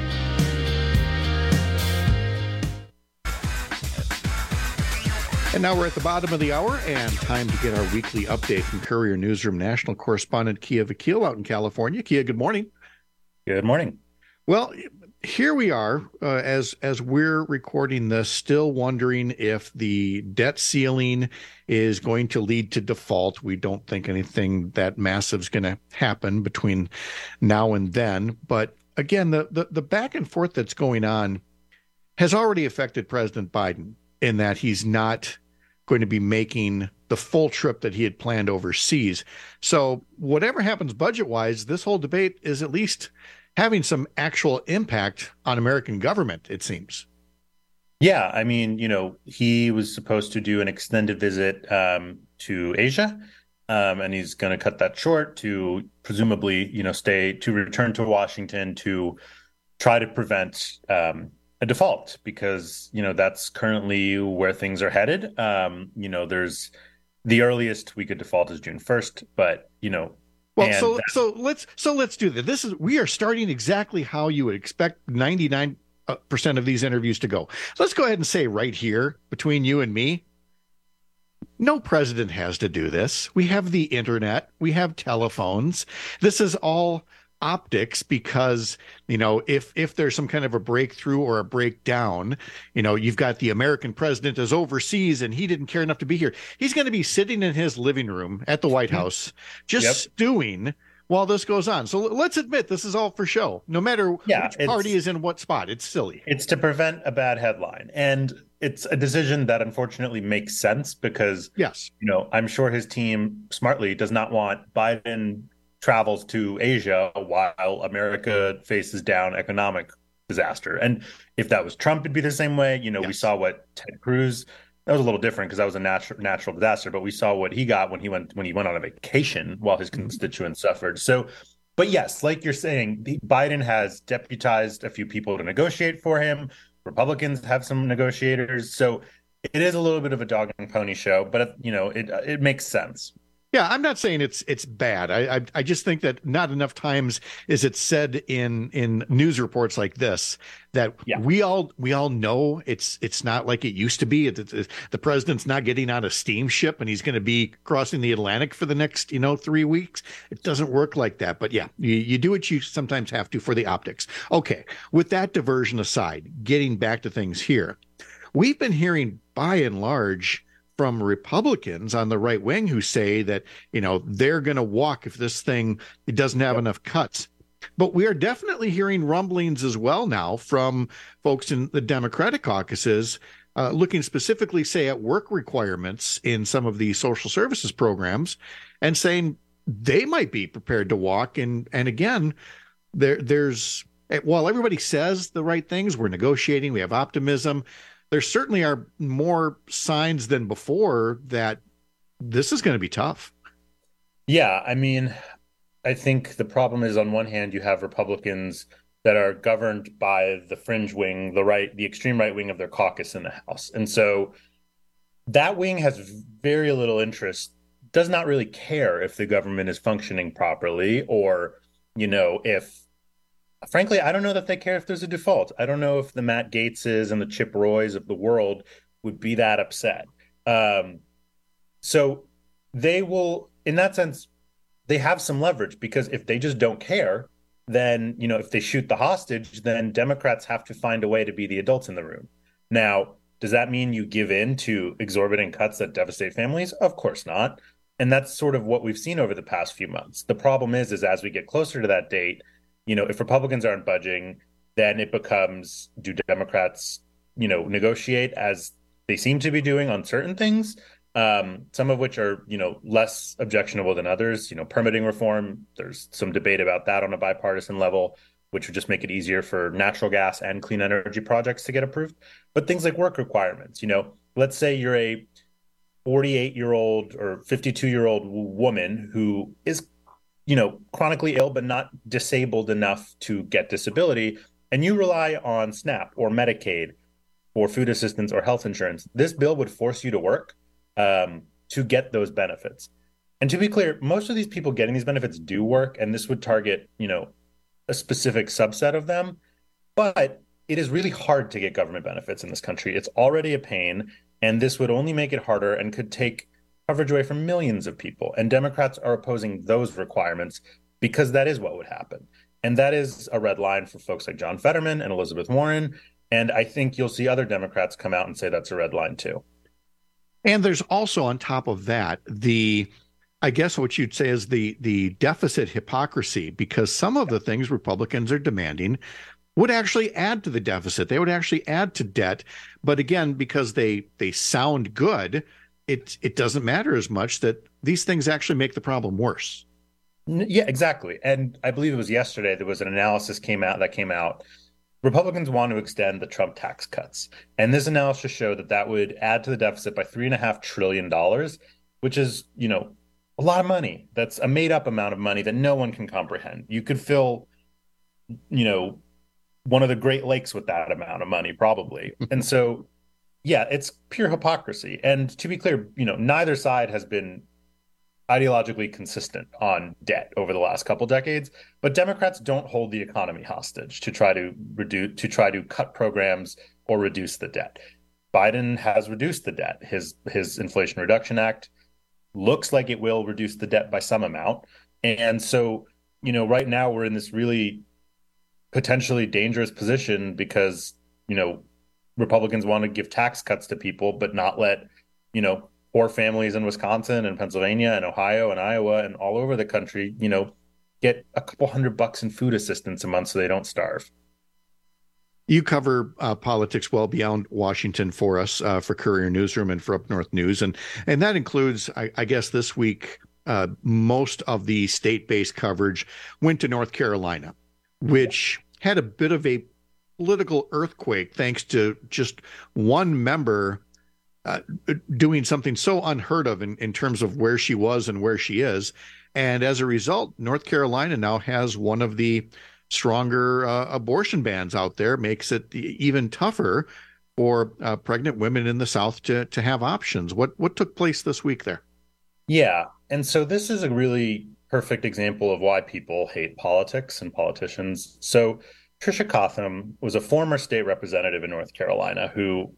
And now we're at the bottom of the hour and time to get our weekly update from Courier Newsroom national correspondent Kia Vakil out in California. Kia, good morning. Good morning. Well, here we are uh, as as we're recording this, still wondering if the debt ceiling is going to lead to default. We don't think anything that massive is going to happen between now and then. But again, the, the the back and forth that's going on has already affected President Biden in that he's not going to be making the full trip that he had planned overseas. So whatever happens budget-wise, this whole debate is at least having some actual impact on American government, it seems. Yeah, I mean, you know, he was supposed to do an extended visit um, to Asia, um, and he's going to cut that short to presumably, you know, stay, to return to Washington to try to prevent um, a default, because, you know, that's currently where things are headed. Um, you know, there's the earliest we could default is June first, but, you know, Well, so so let's so let's do this. This is we are starting exactly how you would expect ninety-nine percent of these interviews to go. Let's go ahead and say right here between you and me, no president has to do this. We have the internet, we have telephones. This is all optics because, you know, if if there's some kind of a breakthrough or a breakdown, you know, you've got the American president is overseas and he didn't care enough to be here. He's going to be sitting in his living room at the White House just yep. stewing while this goes on. So let's admit this is all for show. No matter yeah, which party is in what spot, it's silly. It's to prevent a bad headline. And it's a decision that unfortunately makes sense because, yes, you know, I'm sure his team smartly does not want Biden travels to Asia while America faces down economic disaster. And if that was Trump, it'd be the same way. You know, yes. we saw what Ted Cruz, that was a little different because that was a natural natural disaster, but we saw what he got when he went when he went on a vacation while his constituents suffered. So, but yes, like you're saying, the, Biden has deputized a few people to negotiate for him. Republicans have some negotiators. So it is a little bit of a dog and pony show, but you know, it it makes sense. Yeah, I'm not saying it's it's bad. I, I I just think that not enough times is it said in in news reports like this that yeah. we all we all know it's it's not like it used to be. It, it, the president's not getting on a steamship and he's going to be crossing the Atlantic for the next you know three weeks. It doesn't work like that. But yeah, you, you do what you sometimes have to for the optics. Okay, with that diversion aside, getting back to things here, we've been hearing by and large from Republicans on the right wing who say that, you know, they're going to walk if this thing it doesn't have yep. enough cuts. But we are definitely hearing rumblings as well now from folks in the Democratic caucuses uh, looking specifically, say, at work requirements in some of the social services programs and saying they might be prepared to walk. And, and again, there there's while everybody says the right things, we're negotiating, we have optimism. There certainly are more signs than before that this is going to be tough. Yeah, I mean, I think the problem is on one hand, you have Republicans that are governed by the fringe wing, the right, the extreme right wing of their caucus in the House. And so that wing has very little interest, does not really care if the government is functioning properly or, you know, if frankly, I don't know that they care if there's a default. I don't know if the Matt Gaetzes and the Chip Roys of the world would be that upset. Um, so they will, in that sense, they have some leverage because if they just don't care, then, you know, if they shoot the hostage, then Democrats have to find a way to be the adults in the room. Now, does that mean you give in to exorbitant cuts that devastate families? Of course not. And that's sort of what we've seen over the past few months. The problem is, is as we get closer to that date, you know, if Republicans aren't budging, then it becomes, do Democrats, you know, negotiate as they seem to be doing on certain things? um, some of which are, you know, less objectionable than others. You know, permitting reform, there's some debate about that on a bipartisan level, which would just make it easier for natural gas and clean energy projects to get approved. But things like work requirements, you know, let's say you're a forty-eight-year-old or fifty-two-year-old woman who is, you know, chronically ill but not disabled enough to get disability, and you rely on SNAP or Medicaid or food assistance or health insurance. This bill would force you to work um, to get those benefits. And to be clear, most of these people getting these benefits do work, and this would target, you know, a specific subset of them. But it is really hard to get government benefits in this country. It's already a pain, and this would only make it harder and could take coverage away from millions of people. And Democrats are opposing those requirements because that is what would happen. And that is a red line for folks like John Fetterman and Elizabeth Warren. And I think you'll see other Democrats come out and say that's a red line too. And there's also on top of that, the, I guess what you'd say is the, the deficit hypocrisy, because some of the things Republicans are demanding would actually add to the deficit. They would actually add to debt. But again, because they, they sound good, it, it doesn't matter as much that these things actually make the problem worse. Yeah, exactly. And I believe it was yesterday, there was an analysis came out that came out. Republicans want to extend the Trump tax cuts. And this analysis showed that that would add to the deficit by three and a half trillion dollars, which is, you know, a lot of money. That's a made up amount of money that no one can comprehend. You could fill, you know, one of the Great Lakes with that amount of money, probably. And so, yeah, it's pure hypocrisy. And to be clear, you know, neither side has been ideologically consistent on debt over the last couple decades, but Democrats don't hold the economy hostage to try to reduce, to try to cut programs or reduce the debt. Biden has reduced the debt. His his Inflation Reduction Act looks like it will reduce the debt by some amount. And so, you know, right now we're in this really potentially dangerous position because, you know, Republicans want to give tax cuts to people, but not let, you know, poor families in Wisconsin and Pennsylvania and Ohio and Iowa and all over the country, you know, get a couple hundred bucks in food assistance a month so they don't starve. You cover uh, politics well beyond Washington for us, uh, for Courier Newsroom and for Up North News. And and that includes, I, I guess this week, uh, most of the state-based coverage went to North Carolina, which had a bit of a political earthquake thanks to just one member uh, doing something so unheard of in, in terms of where she was and where she is. And as a result, North Carolina now has one of the stronger uh, abortion bans out there, makes it even tougher for uh, pregnant women in the South to to have options. What what took place this week there? Yeah, and so this is a really perfect example of why people hate politics and politicians. So Tricia Cotham was a former state representative in North Carolina who,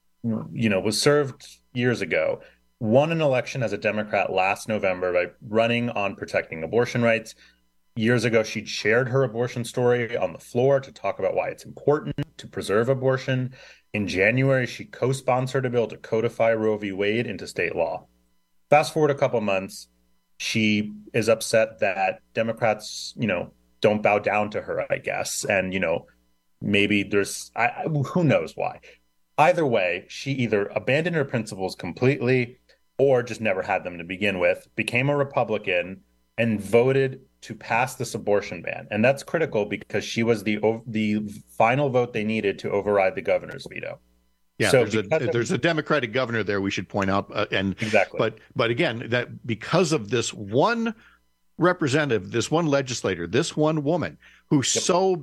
you know, was served years ago, won an election as a Democrat last November by running on protecting abortion rights. Years ago, she'd shared her abortion story on the floor to talk about why it's important to preserve abortion. In January, she co-sponsored a bill to codify Roe v. Wade into state law. Fast forward a couple months, she is upset that Democrats, you know, don't bow down to her, I guess. And, you know, maybe there's, I, who knows why. Either way, she either abandoned her principles completely or just never had them to begin with, became a Republican, and voted to pass this abortion ban. And that's critical because she was the the final vote they needed to override the governor's veto. Yeah, so there's a of, there's a Democratic governor there, we should point out. Uh, and exactly. But but again, that because of this one representative, this one legislator, this one woman who yep. so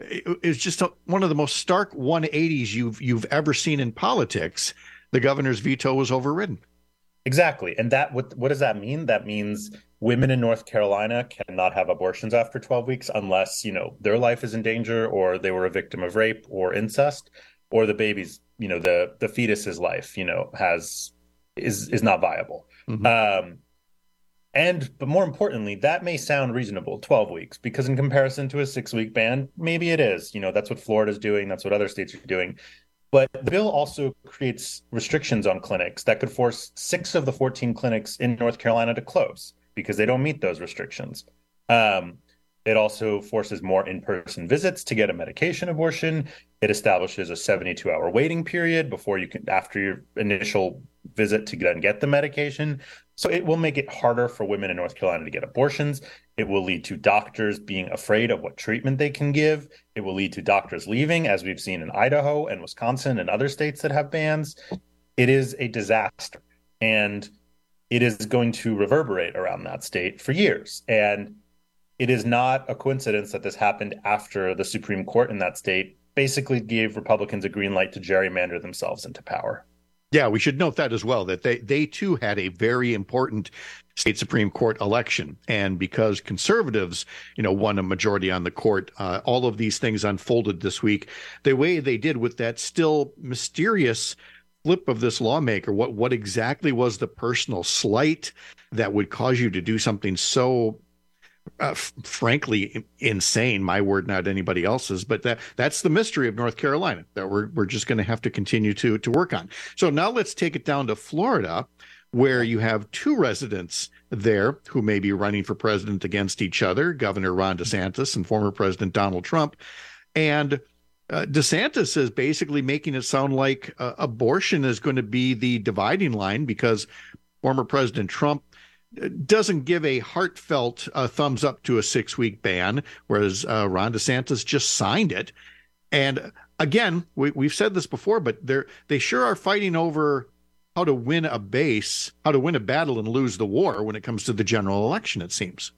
is just a, one of the most stark one eighties you've you've ever seen in politics, the governor's veto was overridden. Exactly. And that what what does that mean? That means women in North Carolina cannot have abortions after twelve weeks unless, you know, their life is in danger or they were a victim of rape or incest, or the baby's, you know, the the fetus's life, you know, has is is not viable. Mm-hmm. Um, and but more importantly, that may sound reasonable, twelve weeks, because in comparison to a six week ban, maybe it is. You know, that's what Florida's doing. That's what other states are doing. But the bill also creates restrictions on clinics that could force six of the fourteen clinics in North Carolina to close because they don't meet those restrictions. Um, it also forces more in-person visits to get a medication abortion. It establishes a seventy-two hour waiting period before you can, after your initial visit, to then get the medication. So it will make it harder for women in North Carolina to get abortions. It will lead to doctors being afraid of what treatment they can give. It will lead to doctors leaving, as we've seen in Idaho and Wisconsin and other states that have bans. It is a disaster, and it is going to reverberate around that state for years. And it is not a coincidence that this happened after the Supreme Court in that state basically gave Republicans a green light to gerrymander themselves into power. Yeah, we should note that as well, that they, they too had a very important state Supreme Court election. And because conservatives, you know, won a majority on the court, uh, all of these things unfolded this week the way they did, with that still mysterious flip of this lawmaker. What, what exactly was the personal slight that would cause you to do something so Uh, f- frankly insane? My word, not anybody else's. But that that's the mystery of North Carolina that we're we're just going to have to continue to to work on. So now let's take it down to Florida, where you have two residents there who may be running for president against each other, Governor Ron DeSantis and former President Donald Trump. And uh, DeSantis is basically making it sound like uh, abortion is going to be the dividing line, because former President Trump doesn't give a heartfelt uh, thumbs up to a six-week ban, whereas uh, Ron DeSantis just signed it. And again, we, we've said this before, but they're they sure are fighting over how to win a base, how to win a battle and lose the war when it comes to the general election, it seems.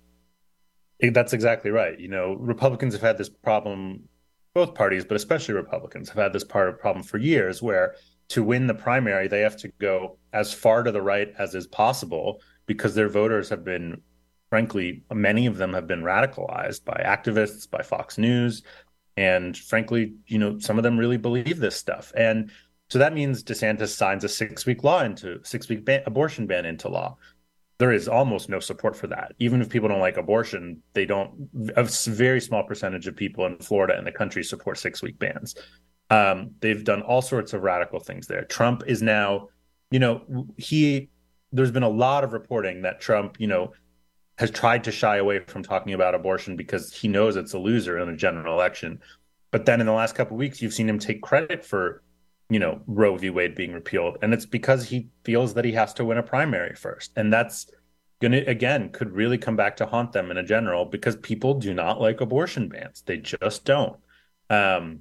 That's exactly right. You know, Republicans have had this problem, both parties, but especially Republicans have had this part of problem for years, where to win the primary, they have to go as far to the right as is possible, because their voters have been, frankly, many of them have been radicalized by activists, by Fox News. And frankly, you know, some of them really believe this stuff. And so that means DeSantis signs a six-week law into six-week ban, abortion ban into law. There is almost no support for that. Even if people don't like abortion, they don't, a very small percentage of people in Florida and the country support six-week bans. Um, they've done all sorts of radical things there. Trump is now, you know, he, there's been a lot of reporting that Trump, you know, has tried to shy away from talking about abortion because he knows it's a loser in a general election. But then in the last couple of weeks, you've seen him take credit for, you know, Roe v. Wade being repealed. And it's because he feels that he has to win a primary first. And that's going to, again, could really come back to haunt them in a general, because people do not like abortion bans. They just don't. Um,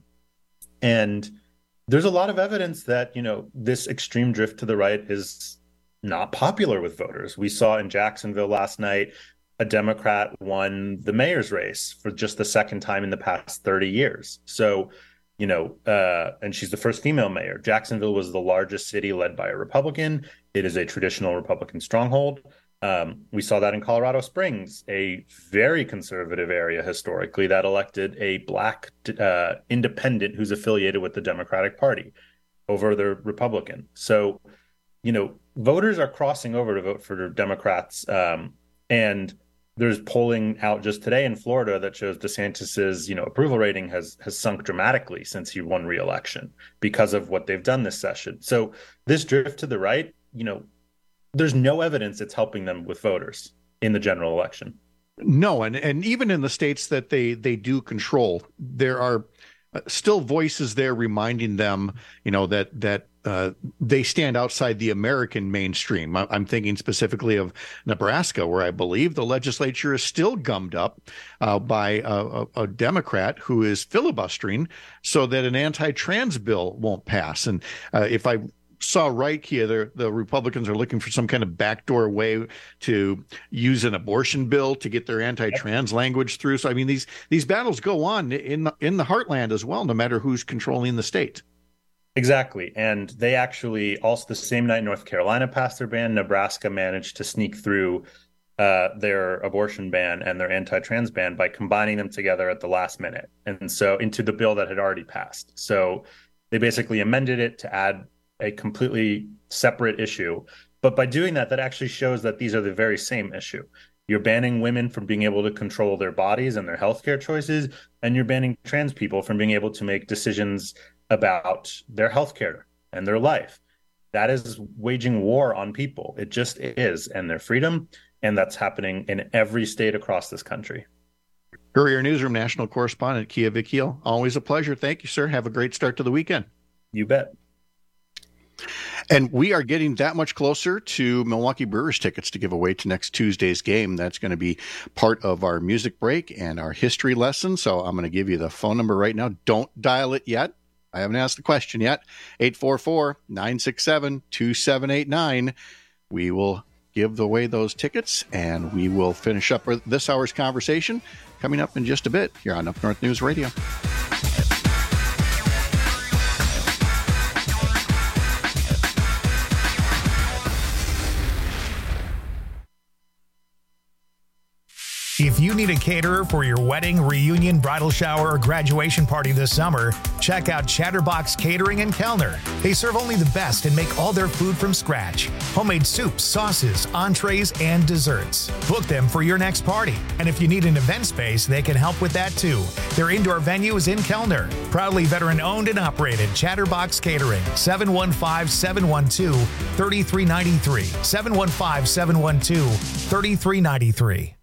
and there's a lot of evidence that, you know, this extreme drift to the right is not popular with voters. We saw in Jacksonville last night, a Democrat won the mayor's race for just the second time in the past thirty years. So, you know, uh, and she's the first female mayor. Jacksonville was the largest city led by a Republican. It is a traditional Republican stronghold. Um, we saw that in Colorado Springs, a very conservative area historically, that elected a black uh, independent who's affiliated with the Democratic Party over the Republican. So, you know, voters are crossing over to vote for Democrats. Um, and there's polling out just today in Florida that shows DeSantis's, you know, approval rating has has sunk dramatically since he won re-election because of what they've done this session. So this drift to the right, you know, there's no evidence it's helping them with voters in the general election. No, and and even in the states that they they do control, there are still voices there reminding them, you know, that that uh, they stand outside the American mainstream. I'm thinking specifically of Nebraska, where I believe the legislature is still gummed up uh, by a, a Democrat who is filibustering so that an anti-trans bill won't pass. And uh, if I saw right here, the, the Republicans are looking for some kind of backdoor way to use an abortion bill to get their anti-trans language through. So, I mean, these these battles go on in the, in the heartland as well, no matter who's controlling the state. Exactly. And they actually also, the same night North Carolina passed their ban, Nebraska managed to sneak through uh, their abortion ban and their anti-trans ban by combining them together at the last minute. And so into the bill that had already passed. So they basically amended it to add a completely separate issue. But by doing that, that actually shows that these are the very same issue. You're banning women from being able to control their bodies and their healthcare choices, and you're banning trans people from being able to make decisions about their healthcare and their life. That is waging war on people. It just is, and their freedom. And that's happening in every state across this country. Courier Newsroom National Correspondent Kia Vakil. Always a pleasure. Thank you, sir. Have a great start to the weekend. You bet. And we are getting that much closer to Milwaukee Brewers tickets to give away to next Tuesday's game. That's going to be part of our music break and our history lesson. So I'm going to give you the phone number right now. Don't dial it yet. I haven't asked the question yet. eight four four, nine six seven, two seven eight nine. We will give away those tickets, and we will finish up this hour's conversation coming up in just a bit here on Up North News Radio. If you need a caterer for your wedding, reunion, bridal shower, or graduation party this summer, check out Chatterbox Catering in Kellner. They serve only the best and make all their food from scratch. Homemade soups, sauces, entrees, and desserts. Book them for your next party. And if you need an event space, they can help with that too. Their indoor venue is in Kellner. Proudly veteran-owned and operated, Chatterbox Catering, seven one five, seven one two, three three nine three, seven one five, seven one two, three three nine three.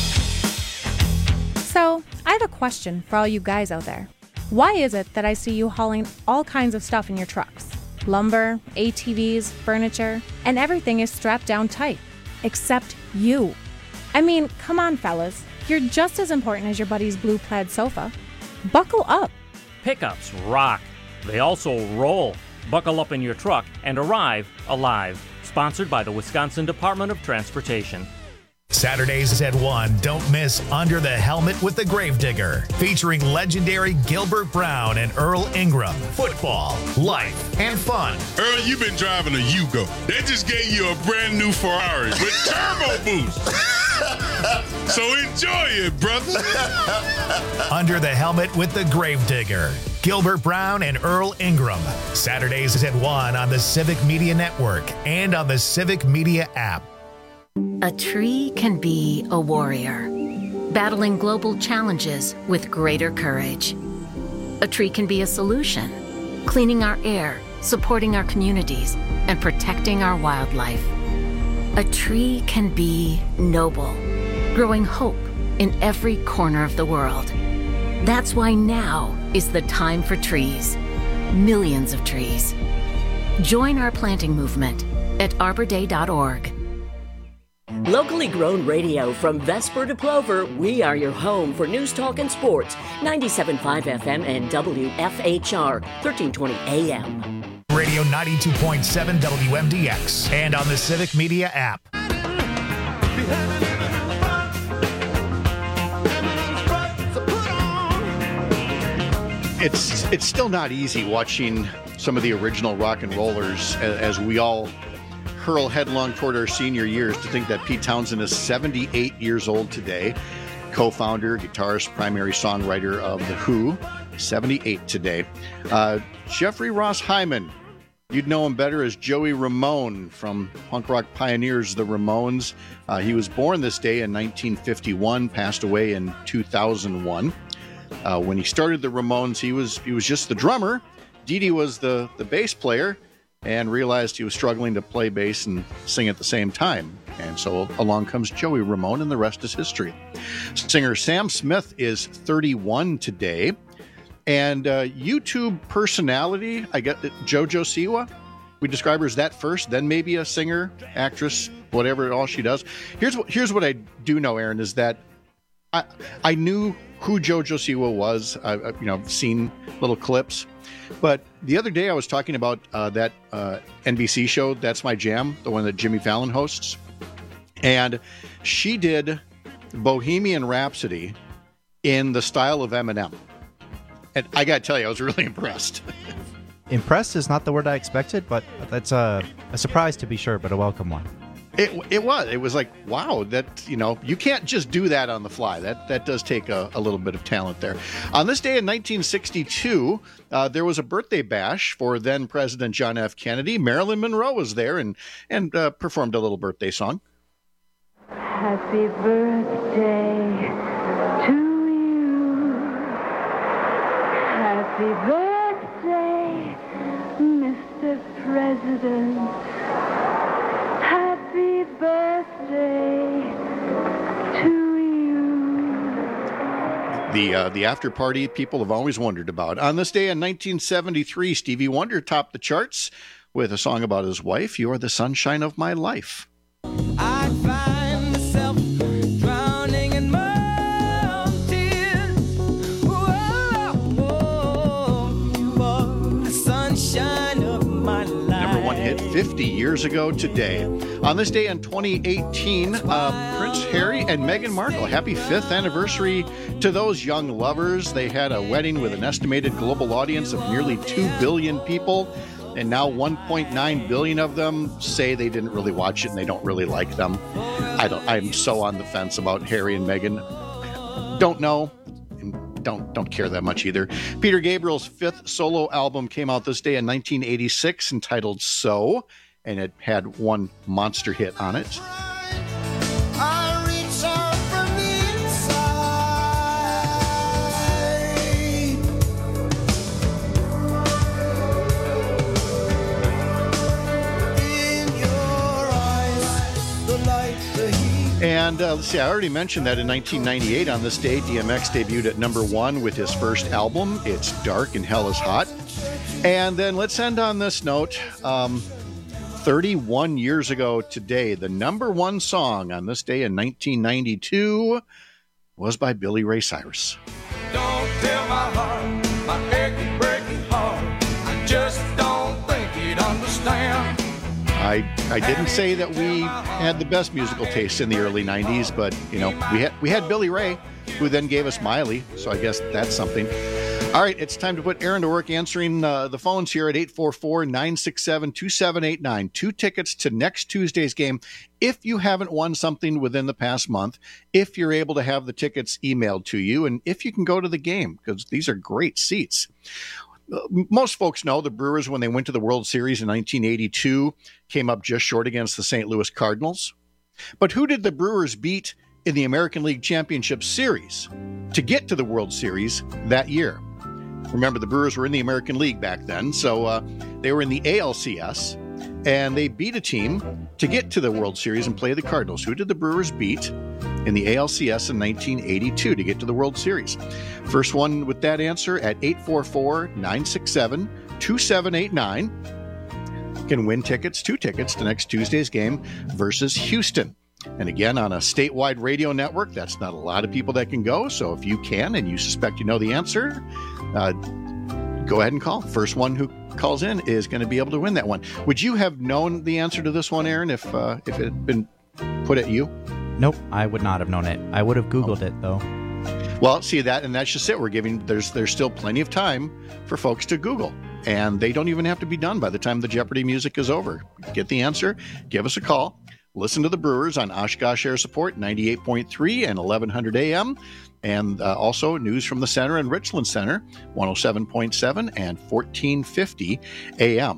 So, I have a question for all you guys out there. Why is it that I see you hauling all kinds of stuff in your trucks? Lumber, A T Vs, furniture, and everything is strapped down tight. Except you. I mean, come on, fellas. You're just as important as your buddy's blue plaid sofa. Buckle up. Pickups rock. They also roll. Buckle up in your truck and arrive alive. Sponsored by the Wisconsin Department of Transportation. Saturdays at one, don't miss Under the Helmet with the Gravedigger, featuring legendary Gilbert Brown and Earl Ingram. Football, life, and fun. Earl, you've been driving a Yugo. They just gave you a brand new Ferrari with turbo boost. So enjoy it, brother. Under the Helmet with the Gravedigger. Gilbert Brown and Earl Ingram. Saturdays at one on the Civic Media Network and on the Civic Media app. A tree can be a warrior, battling global challenges with greater courage. A tree can be a solution, cleaning our air, supporting our communities, and protecting our wildlife. A tree can be noble, growing hope in every corner of the world. That's why now is the time for trees, millions of trees. Join our planting movement at arbor day dot org. Locally grown radio from Vesper to Plover, we are your home for news, talk, and sports. ninety-seven point five F M and W F H R, thirteen twenty A M. Radio ninety-two point seven W M D X and on the Civic Media app. It's it's still not easy watching some of the original rock and rollers as, as we all hurl headlong toward our senior years, to think that Pete Townsend is seventy-eight years old today, co-founder, guitarist, primary songwriter of The Who, seventy-eight today. Uh, Jeffrey Ross Hyman, you'd know him better as Joey Ramone from punk rock pioneers The Ramones. Uh, he was born this day in nineteen fifty-one, passed away in two thousand one. Uh, when he started the Ramones, he was he was just the drummer. Dee Dee was the, the bass player, and realized he was struggling to play bass and sing at the same time. And so along comes Joey Ramone, and the rest is history. Singer Sam Smith is thirty-one today. And uh, YouTube personality, I get JoJo Siwa. We describe her as that first, then maybe a singer, actress, whatever all she does. Here's what, here's what I do know, Aaron, is that I, I knew who JoJo Siwa was. I, I, you know, I've seen little clips. But the other day I was talking about uh, that uh, N B C show, That's My Jam, the one that Jimmy Fallon hosts. And she did Bohemian Rhapsody in the style of Eminem. And I got to tell you, I was really impressed. Impressed is not the word I expected, but that's a, a surprise to be sure, but a welcome one. It it was. It was like, wow, that, you know, you can't just do that on the fly. That that does take a, a little bit of talent there. On this day in nineteen sixty-two, uh, there was a birthday bash for then President John F. Kennedy. Marilyn Monroe was there and, and uh, performed a little birthday song. Happy birthday to you. Happy birthday, Mister President. Happy birthday to you. The uh, the after party people have always wondered about. On this day in nineteen seventy-three, Stevie Wonder topped the charts with a song about his wife, "You're the Sunshine of My Life." I'd find myself drowning in mountains. Whoa, whoa, you are the sunshine of my life. Number one hit fifty years ago today. On this day in twenty eighteen, uh, Prince Harry and Meghan Markle. Happy fifth anniversary to those young lovers. They had a wedding with an estimated global audience of nearly two billion people. And now one point nine billion of them say they didn't really watch it and they don't really like them. I don't. I'm so on the fence about Harry and Meghan. Don't know. And don't don't care that much either. Peter Gabriel's fifth solo album came out this day in nineteen eighty-six, entitled "So," and it had one monster hit on it. I reach out from the inside. In your eyes, the light, the heat. And uh, let's see, I already mentioned that in nineteen ninety-eight on this day, D M X debuted at number one with his first album, "It's Dark and Hell is Hot." And then let's end on this note. Um, thirty-one years ago today, the number one song on this day in nineteen ninety-two was by Billy Ray Cyrus. Don't tell my heart, my achy, breaking heart. I just don't think you'd understand. I I didn't say that we had the best musical taste in the early nineties, but you know, we had we had Billy Ray, who then gave us Miley, so I guess that's something. All right, it's time to put Aaron to work answering uh, the phones here at eight four four, nine six seven, two seven eight nine. Two tickets to next Tuesday's game. If you haven't won something within the past month, if you're able to have the tickets emailed to you, and if you can go to the game, because these are great seats. Most folks know the Brewers, when they went to the World Series in nineteen eighty-two, came up just short against the Saint Louis Cardinals. But who did the Brewers beat in the American League Championship Series to get to the World Series that year? Remember, the Brewers were in the American League back then, so uh, they were in the A L C S, and they beat a team to get to the World Series and play the Cardinals. Who did the Brewers beat in the A L C S in nineteen eighty-two to get to the World Series? First one with that answer at eight four four, nine six seven, two seven eight nine can win tickets, two tickets to next Tuesday's game versus Houston. And again, on a statewide radio network, that's not a lot of people that can go. So if you can and you suspect you know the answer, uh, go ahead and call. First one who calls in is going to be able to win that one. Would you have known the answer to this one, Aaron, if uh, if it had been put at you? Nope, I would not have known it. I would have Googled oh. it, though. Well, see that, and that's just it. We're giving, there's there's still plenty of time for folks to Google. And they don't even have to be done by the time the Jeopardy music is over. Get the answer, give us a call. Listen to the Brewers on Oshkosh Air Support, ninety-eight point three and eleven hundred A M. And uh, also news from the Center and Richland Center, one oh seven point seven and fourteen fifty A M.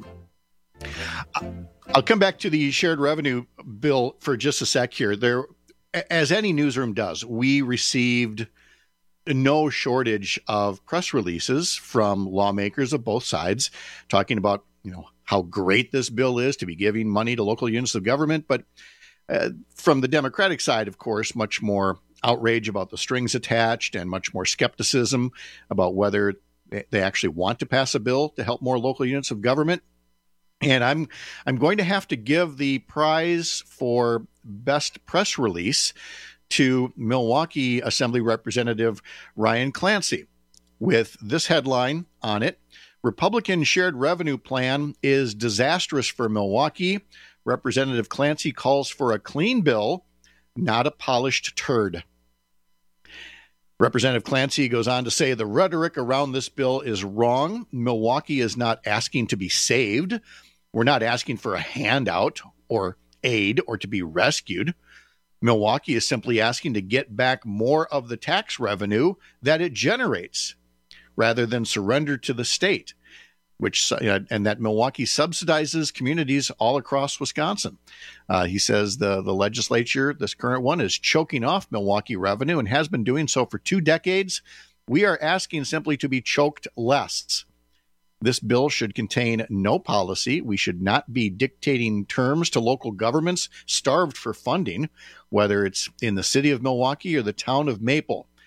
I'll come back to the shared revenue bill for just a sec here. There, as any newsroom does, we received no shortage of press releases from lawmakers of both sides talking about, you know, how great this bill is to be giving money to local units of government. But uh, from the Democratic side, of course, much more outrage about the strings attached and much more skepticism about whether they actually want to pass a bill to help more local units of government. And I'm I'm going to have to give the prize for best press release to Milwaukee Assembly Representative Ryan Clancy with this headline on it: Republican shared revenue plan is disastrous for Milwaukee. Representative Clancy calls for a clean bill, not a polished turd. Representative Clancy goes on to say the rhetoric around this bill is wrong. Milwaukee is not asking to be saved. We're not asking for a handout or aid or to be rescued. Milwaukee is simply asking to get back more of the tax revenue that it generates rather than surrender to the state, which uh, and that Milwaukee subsidizes communities all across Wisconsin. Uh, he says the, the legislature, this current one, is choking off Milwaukee revenue and has been doing so for two decades. We are asking simply to be choked less. This bill should contain no policy. We should not be dictating terms to local governments starved for funding, whether it's in the city of Milwaukee or the town of Maple.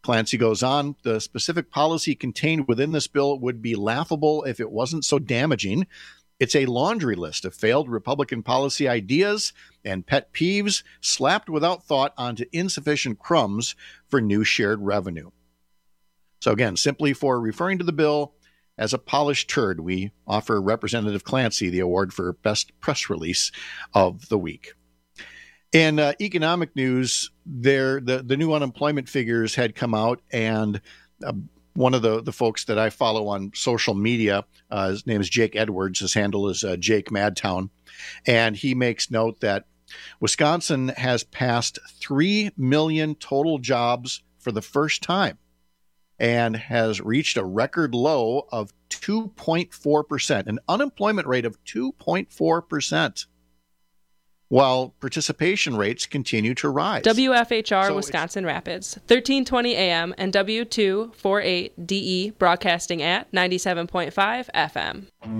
Clancy goes on, the specific policy contained within this bill would be laughable if it wasn't so damaging. It's a laundry list of failed Republican policy ideas and pet peeves slapped without thought onto insufficient crumbs for new shared revenue. So again, simply for referring to the bill as a polished turd, we offer Representative Clancy the award for Best Press Release of the Week. In uh, economic news, there the, the new unemployment figures had come out, and uh, one of the, the folks that I follow on social media, uh, his name is Jake Edwards. His handle is uh, Jake Madtown, and he makes note that Wisconsin has passed three million total jobs for the first time and has reached a record low of two point four percent, an unemployment rate of two point four percent. While participation rates continue to rise. W F H R So Wisconsin Rapids, thirteen twenty A M and W two forty-eight D E broadcasting at ninety-seven point five F M.